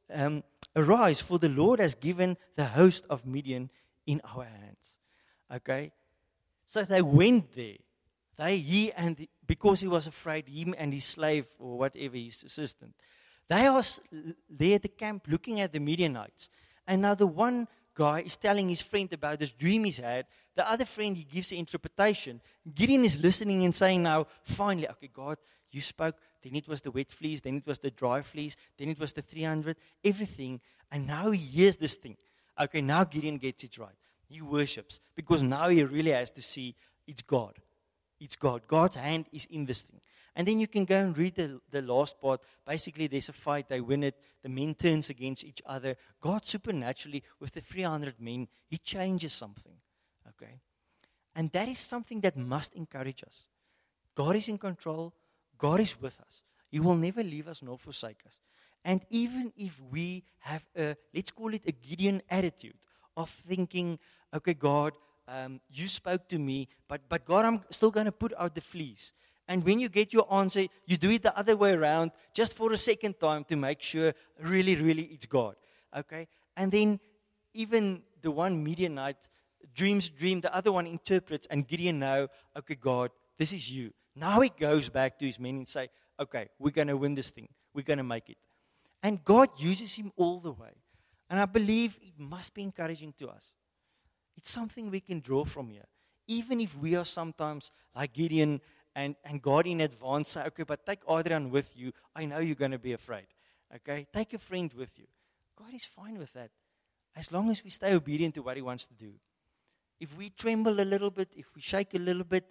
has given the host of Midian in our hands. Okay, so they went there. Because he was afraid, him and his slave or whatever, his assistant, they are there at the camp looking at the Midianites. And now the one guy is telling his friend about this dream he's had. The other friend, he gives the interpretation. Gideon is listening and saying now, finally, okay, God, you spoke. Then it was the wet fleece. Then it was the dry fleece. Then it was the 300. Everything. And now he hears this thing. Okay, now Gideon gets it right. He worships. Because now he really has to see it's God. It's God. God's hand is in this thing. And then you can go and read the last part. Basically, there's a fight. They win it. The men turns against each other. God supernaturally, with the 300 men, he changes something. Okay? And that is something that must encourage us. God is in control. God is with us. He will never leave us nor forsake us. And even if we have let's call it a Gideon attitude of thinking, okay, God, you spoke to me, but God, I'm still going to put out the fleece. And when you get your answer, you do it the other way around, just for a second time to make sure really, really it's God. Okay? And then even the one Midianite dream, the other one interprets, and Gideon know, okay, God, this is you. Now he goes back to his men and say, okay, we're going to win this thing. We're going to make it. And God uses him all the way. And I believe it must be encouraging to us. It's something we can draw from here. Even if we are sometimes like Gideon and God in advance say, okay, but take Adrian with you. I know you're going to be afraid. Okay, take a friend with you. God is fine with that. As long as we stay obedient to what he wants to do. If we tremble a little bit, if we shake a little bit,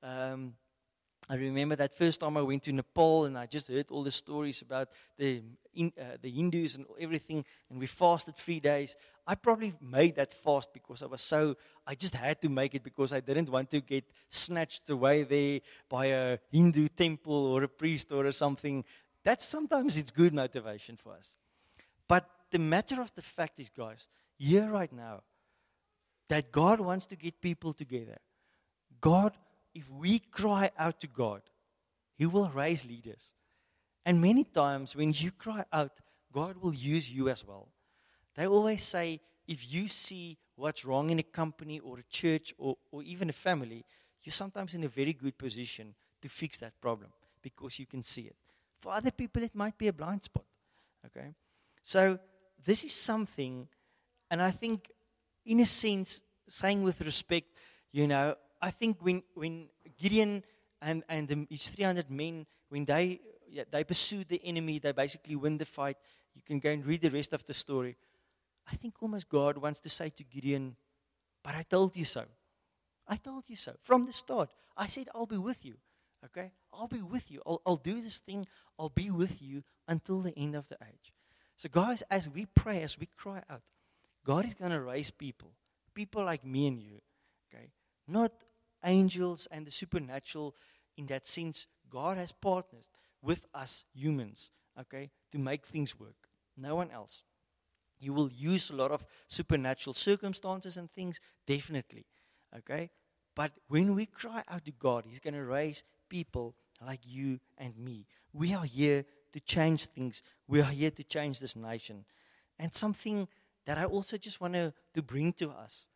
I remember that first time I went to Nepal and I just heard all the stories about the Hindus and everything, and we fasted 3 days. I probably made that fast because I just had to make it because I didn't want to get snatched away there by a Hindu temple or a priest or something. Sometimes it's good motivation for us. But the matter of the fact is, guys, here right now, that God wants to get people together. God, if we cry out to God, he will raise leaders. And many times when you cry out, God will use you as well. They always say, if you see what's wrong in a company or a church or even a family, you're sometimes in a very good position to fix that problem because you can see it. For other people, it might be a blind spot. Okay? So this is something, and I think, in a sense, saying with respect, I think when Gideon and his 300 men, when they pursued the enemy, they basically win the fight. You can go and read the rest of the story. I think almost God wants to say to Gideon, but I told you so. I told you so. From the start, I said, I'll be with you. Okay? I'll be with you. I'll do this thing. I'll be with you until the end of the age. So guys, as we pray, as we cry out, God is going to raise people like me and you. Okay? Not angels and the supernatural in that sense. God has partnered with us humans, okay, to make things work. No one else. You will use a lot of supernatural circumstances and things, definitely, okay? But when we cry out to God, he's going to raise people like you and me. We are here to change things. We are here to change this nation. And something that I also just want to bring to us,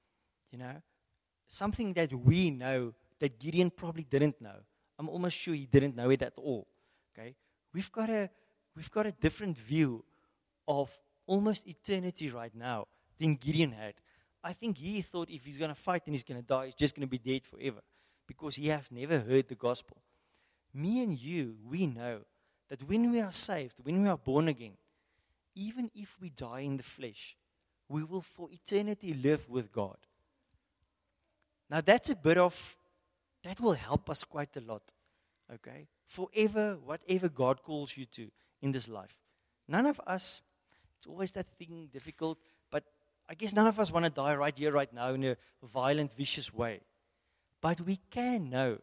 something that we know that Gideon probably didn't know. I'm almost sure he didn't know it at all. Okay, we've got a different view of almost eternity right now than Gideon had. I think he thought if he's going to fight and he's going to die, he's just going to be dead forever because he have never heard the gospel. Me and you, we know that when we are saved, when we are born again, even if we die in the flesh, we will for eternity live with God. Now that will help us quite a lot. Okay? Forever, whatever God calls you to in this life. None of us, it's always that thing difficult, but I guess none of us want to die right here, right now in a violent, vicious way. But we can know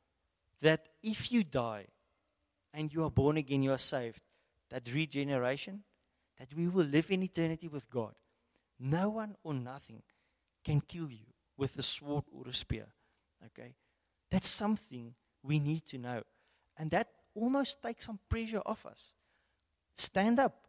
that if you die and you are born again, you are saved, that regeneration, that we will live in eternity with God. No one or nothing can kill you with a sword or a spear. Okay? That's something we need to know. And that almost takes some pressure off us. Stand up.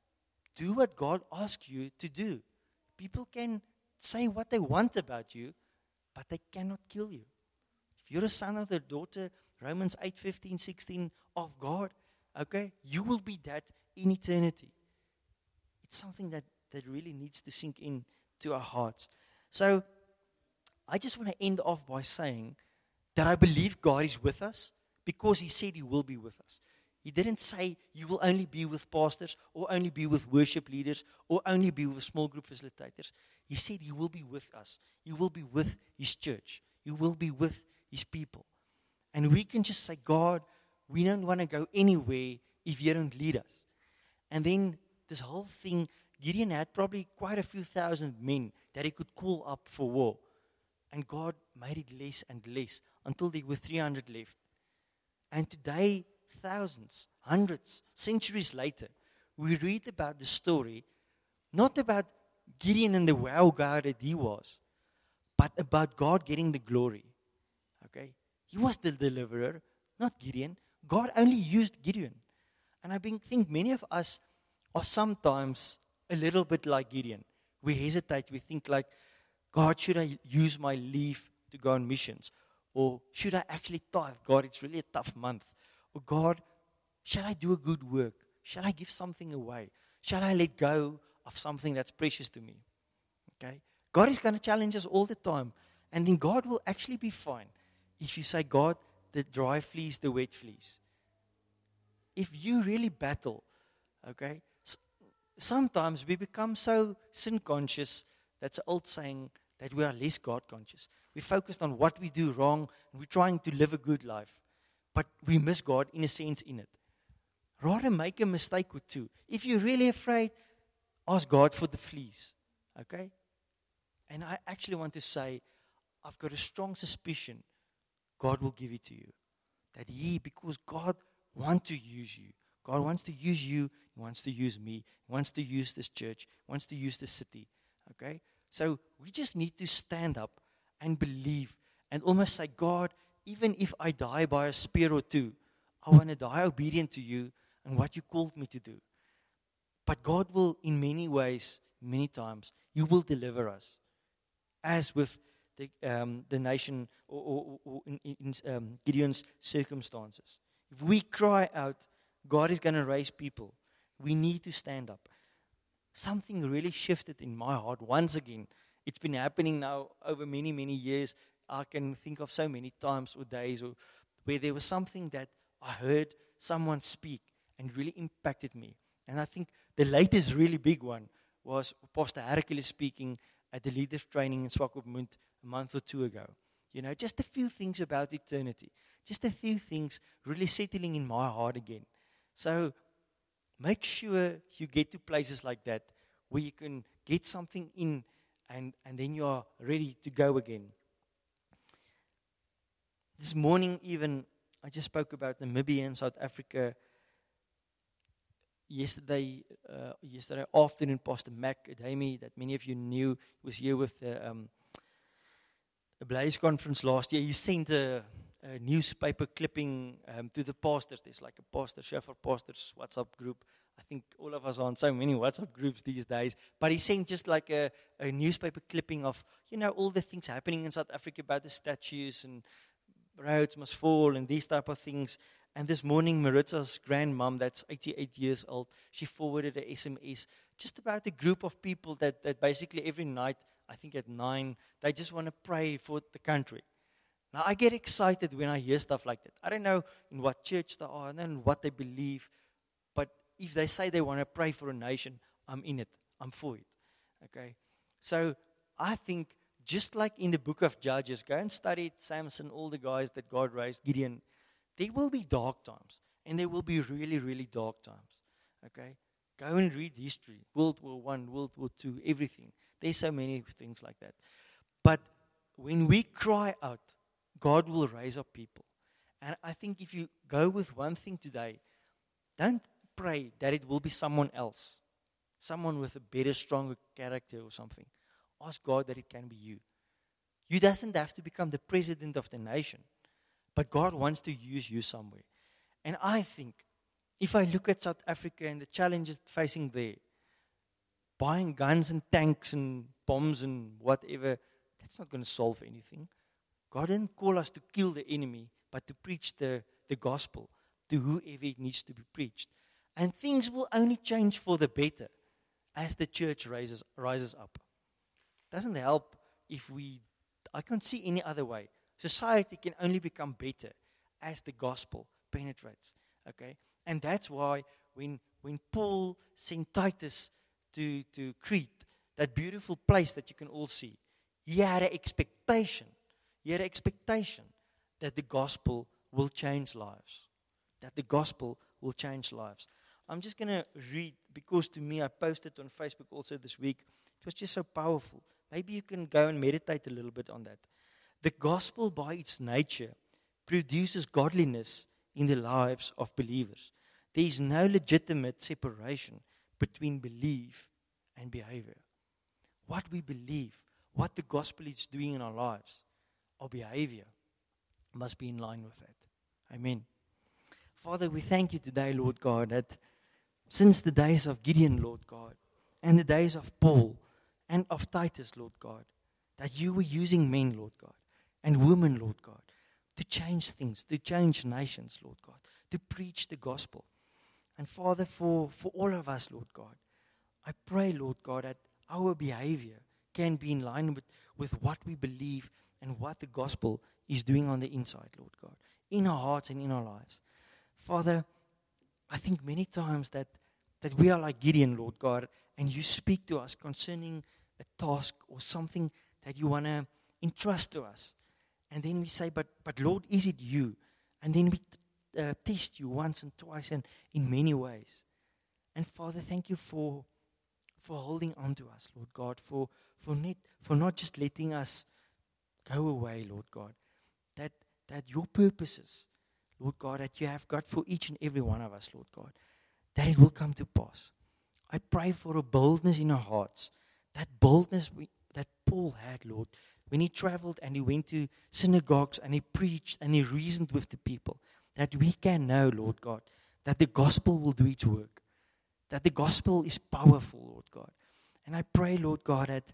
Do what God asks you to do. People can say what they want about you, but they cannot kill you. If you're a son or the daughter, Romans 8:15, 16 of God, okay, you will be that in eternity. It's something that really needs to sink in to our hearts. So I just want to end off by saying that I believe God is with us because he said he will be with us. He didn't say you will only be with pastors or only be with worship leaders or only be with small group facilitators. He said he will be with us. He will be with his church. He will be with his people. And we can just say, God, we don't want to go anywhere if you don't lead us. And then this whole thing, Gideon had probably quite a few thousand men that he could call up for war. And God made it less and less until there were 300 left. And today, thousands, hundreds, centuries later, we read about the story, not about Gideon and the wow God that he was, but about God getting the glory. Okay? He was the deliverer, not Gideon. God only used Gideon. And I think many of us are sometimes a little bit like Gideon. We hesitate, we think like, God, should I use my leave to go on missions? Or should I actually tithe? God, it's really a tough month. Or God, shall I do a good work? Shall I give something away? Shall I let go of something that's precious to me? Okay? God is going to challenge us all the time. And then God will actually be fine if you say, God, the dry fleas, the wet fleas. If you really battle, okay, sometimes we become so sin conscious, that's an old saying, that we are less God conscious. We're focused on what we do wrong, and we're trying to live a good life. But we miss God in a sense in it. Rather make a mistake or two. If you're really afraid, ask God for the fleas. Okay? And I actually want to say, I've got a strong suspicion God will give it to you. That because God wants to use you. God wants to use you. He wants to use me. He wants to use this church. He wants to use this city. Okay? So we just need to stand up and believe and almost say, God, even if I die by a spear or two, I want to die obedient to you and what you called me to do. But God will, in many ways, many times, you will deliver us. As with the nation or in Gideon's circumstances. If we cry out, God is going to raise people. We need to stand up. Something really shifted in my heart once again. It's been happening now over many, many years. I can think of so many times or days where there was something that I heard someone speak and really impacted me. And I think the latest really big one was Pastor Hercules speaking at the leaders training in Swakopmund a month or two ago. You know, just a few things about eternity. Just a few things really settling in my heart again. So make sure you get to places like that where you can get something in and then you are ready to go again. This morning even, I just spoke about Namibia and South Africa. Yesterday afternoon, Pastor Mac Adami, that many of you knew, was here with the Blaze conference last year. He sent a newspaper clipping to the pastors. There's like a pastor, Shepherd Pastors WhatsApp group. I think all of us are on so many WhatsApp groups these days. But he sent just like a newspaper clipping of, all the things happening in South Africa about the statues and roads must fall and these type of things. And this morning, Maritza's grandmom, that's 88 years old, she forwarded an SMS just about a group of people that basically every night, I think at 9, they just want to pray for the country. Now, I get excited when I hear stuff like that. I don't know in what church they are, I don't know what they believe, but if they say they want to pray for a nation, I'm in it. I'm for it. Okay? So, I think just like in the book of Judges, go and study Samson, all the guys that God raised, Gideon. There will be dark times, and there will be really, really dark times. Okay? Go and read history. World War I, World War II, everything. There's so many things like that. But when we cry out, God will raise up people. And I think if you go with one thing today, don't pray that it will be someone else. Someone with a better, stronger character or something. Ask God that it can be you. You doesn't have to become the president of the nation. But God wants to use you somewhere. And I think, if I look at South Africa and the challenges facing there, buying guns and tanks and bombs and whatever, that's not going to solve anything. God didn't call us to kill the enemy, but to preach the gospel to whoever it needs to be preached. And things will only change for the better as the church rises up. Doesn't help if I can't see any other way. Society can only become better as the gospel penetrates. Okay? And that's why when Paul sent Titus to Crete, that beautiful place that you can all see, he had an expectation. He had an expectation that the gospel will change lives. That the gospel will change lives. I'm just going to read, because to me, I posted on Facebook also this week. It was just so powerful. Maybe you can go and meditate a little bit on that. The gospel, by its nature, produces godliness in the lives of believers. There is no legitimate separation between belief and behavior. What we believe, what the gospel is doing in our lives, our behavior must be in line with that. Amen. Father, we thank you today, Lord God, that since the days of Gideon, Lord God, and the days of Paul and of Titus, Lord God, that you were using men, Lord God, and women, Lord God, to change things, to change nations, Lord God, to preach the gospel. And Father, for all of us, Lord God, I pray, Lord God, that our behavior can be in line with what we believe and what the gospel is doing on the inside, Lord God, in our hearts and in our lives. Father, I think many times that we are like Gideon, Lord God, and you speak to us concerning a task or something that you want to entrust to us. And then we say, but Lord, is it you? And then we test you once and twice and in many ways. And Father, thank you for holding on to us, Lord God, for not just letting us go away, Lord God. That your purposes, Lord God, that you have got for each and every one of us, Lord God, that it will come to pass. I pray for a boldness in our hearts, that boldness that Paul had, Lord, when he traveled and he went to synagogues and he preached and he reasoned with the people, that we can know, Lord God, that the gospel will do its work, that the gospel is powerful, Lord God. And I pray, Lord God, that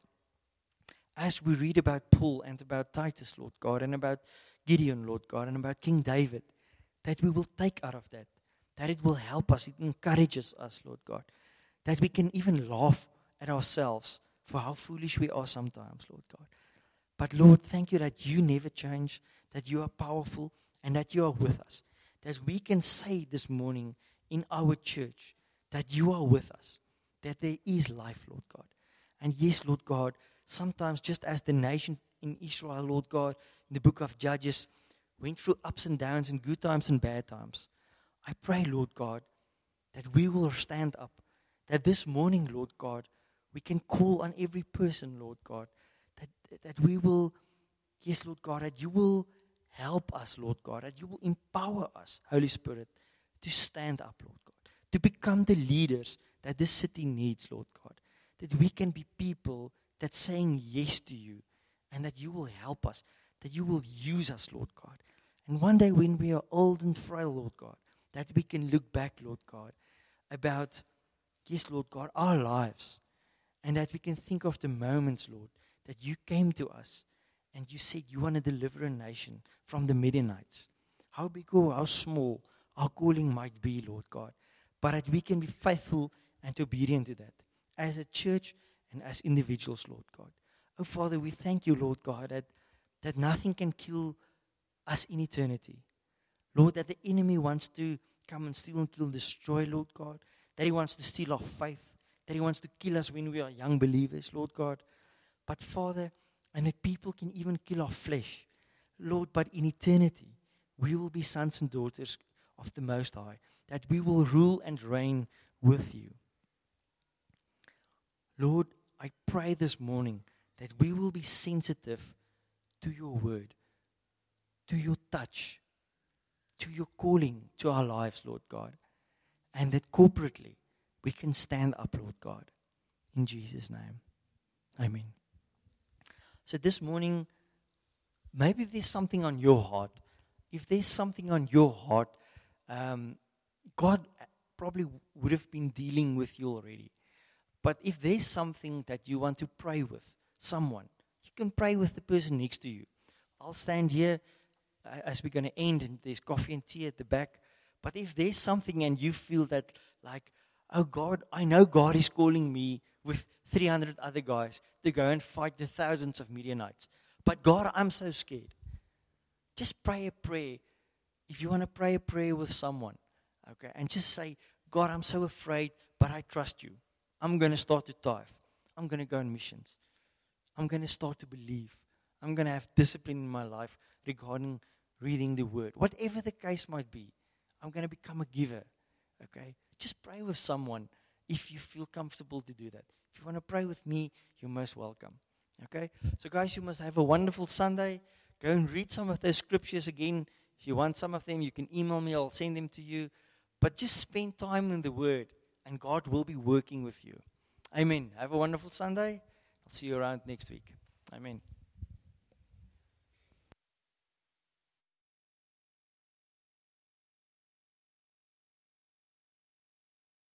as we read about Paul and about Titus, Lord God, and about Gideon, Lord God, and about King David, that we will take out of that it will help us, it encourages us, Lord God, that we can even laugh at ourselves for how foolish we are sometimes, Lord God. But Lord, thank you that you never change, that you are powerful, and that you are with us. That we can say this morning in our church that you are with us, that there is life, Lord God. And yes, Lord God, sometimes just as the nation in Israel, Lord God, in the book of Judges, went through ups and downs and good times and bad times, I pray, Lord God, that we will stand up, that this morning, Lord God, we can call on every person, Lord God, that we will, yes, Lord God, that you will help us, Lord God, that you will empower us, Holy Spirit, to stand up, Lord God, to become the leaders that this city needs, Lord God, that we can be people that saying yes to you, and that you will help us, that you will use us, Lord God. And one day when we are old and frail, Lord God, that we can look back, Lord God, about, yes, Lord God, our lives, and that we can think of the moments, Lord, that you came to us and you said you want to deliver a nation from the Midianites. How big or how small our calling might be, Lord God, but that we can be faithful and obedient to that as a church and as individuals, Lord God. Oh, Father, we thank you, Lord God, that nothing can kill us in eternity. Lord, that the enemy wants to come and steal and kill and destroy, Lord God, that he wants to steal our faith, that he wants to kill us when we are young believers, Lord God. But Father, and that people can even kill our flesh, Lord, but in eternity, we will be sons and daughters of the Most High, that we will rule and reign with you. Lord, I pray this morning that we will be sensitive to your word, to your touch, to your calling to our lives, Lord God, and that corporately we can stand up, Lord God, in Jesus' name. Amen. So this morning, maybe there's something on your heart. If there's something on your heart, God probably would have been dealing with you already. But if there's something that you want to pray with someone, you can pray with the person next to you. I'll stand here as we're going to end, and there's coffee and tea at the back. But if there's something and you feel that, like, oh God, I know God is calling me with 300 other guys to go and fight the thousands of Midianites. But God, I'm so scared. Just pray a prayer. If you want to pray a prayer with someone, okay, and just say, God, I'm so afraid, but I trust you. I'm going to start to tithe. I'm going to go on missions. I'm going to start to believe. I'm going to have discipline in my life regarding reading the word. Whatever the case might be, I'm going to become a giver, okay? Just pray with someone if you feel comfortable to do that. If you want to pray with me, you're most welcome, okay? So guys, you must have a wonderful Sunday. Go and read some of those scriptures again. If you want some of them, you can email me. I'll send them to you. But just spend time in the word, and God will be working with you. Amen. Have a wonderful Sunday. I'll see you around next week. Amen.